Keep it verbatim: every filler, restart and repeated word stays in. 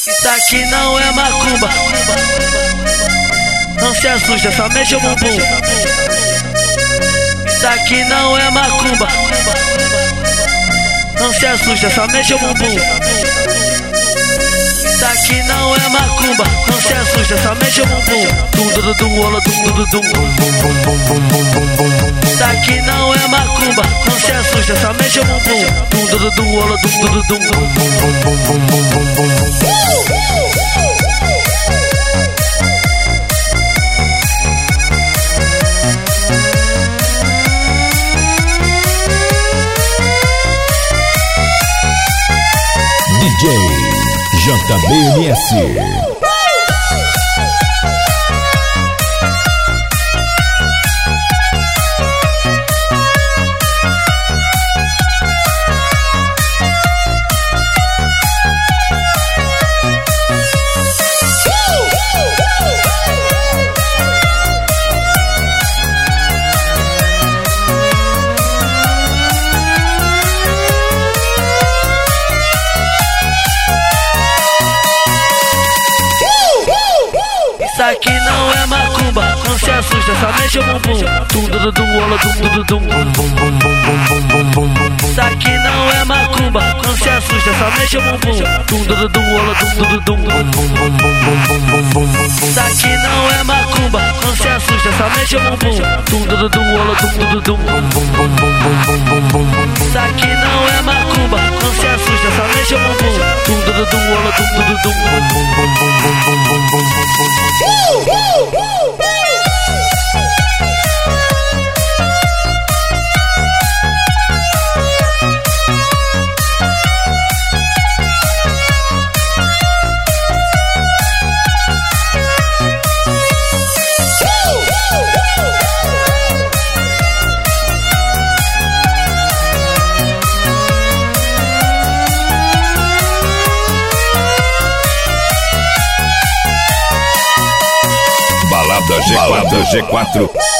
Isso aqui não é macumba, não se assusta, só mexe o bumbum. Isso aqui não é macumba, não se assusta, só mexe o bumbum. Isso aqui não é macumba, não se assusta, só mexe o bumbum. Dum dum dum, rola dum dum dum. Isso aqui não é macumba, não se assusta, só mexe o bumbum. Dum dum dum, rola dum dum dum. D J J B M S. Isso aqui não é macumba, não se assusta, só mexe o bumbum. Dum dum dum, rola dum dum dum. Isso aqui não é macumba, não se assusta, só mexe o bumbum. Dum dum dum, rola dum dum dum. Isso aqui não é macumba, não se assusta, só mexe o bumbum. Dum dum dum, rola dum dum dum. Isso aqui não é macumba, não se assusta, só mexe o bumbum. Dum dum dum, rola dum dum dum. Balada G quatro. Balada G quatro.